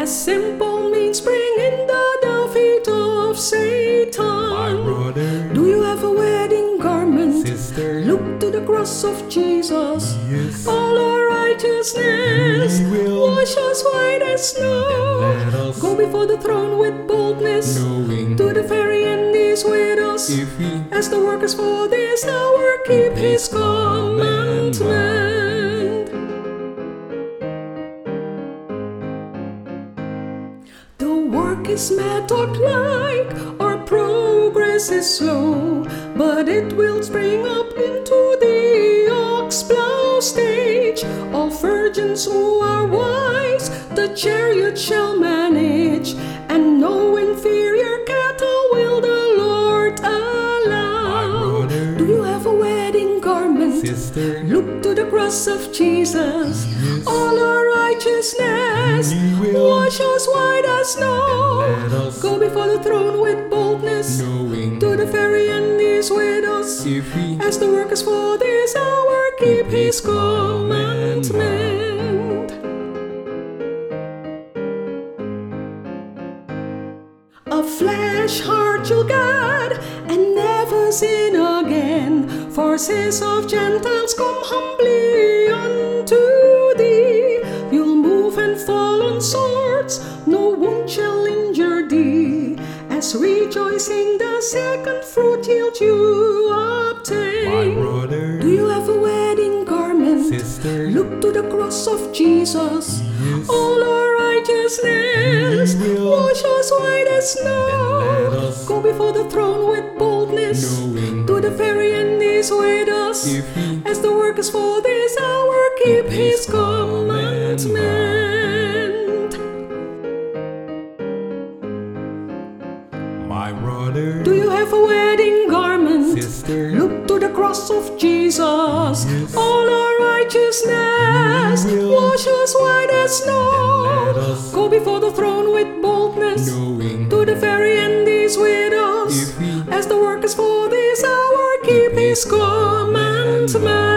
as simple means bringing the defeat of Satan. My brother, Do you have a wedding garment? sister, Look to the cross of Jesus. yes, All our righteousness He will wash us white as snow. let us Go before the throne with boldness. knowing To the very end is with us. if we As the workers for this hour keep His commandment. The work is metal-like, our progress is slow, but it will spring up into the ox-plow stage. All virgins who are wise, the chariot shall manage, and no inferior cattle will the Lord allow. brother, Do you have a wedding garment? sister, Look to the cross of Jesus. yes, All our righteousness He will wash us white as snow. let us Go before the throne with boldness. knowing To the very end is with us. if we As the workers for this hour keep His commandment. A flesh heart you'll get and never sin again. Forces of Gentiles come humbly unto thee. You'll move and fall on swords, no wound shall injure thee. As rejoicing the second fruit yield you my obtain. brother, Do you have a wedding garment? sister, Look to the cross of Jesus. yes, All our righteousness He will wash us white as let snow. us Go before the throne with boldness. knowing To the very end is with us. if we As the workers for this hour keep His commandment. my brother, Do you have a wedding garment? sister, Look to the cross of Jesus. Yes. All our righteousness He will wash us white as let snow. us Go before the throne with boldness. knowing To the very end is with us. if we As the workers for this hour keep His commandment.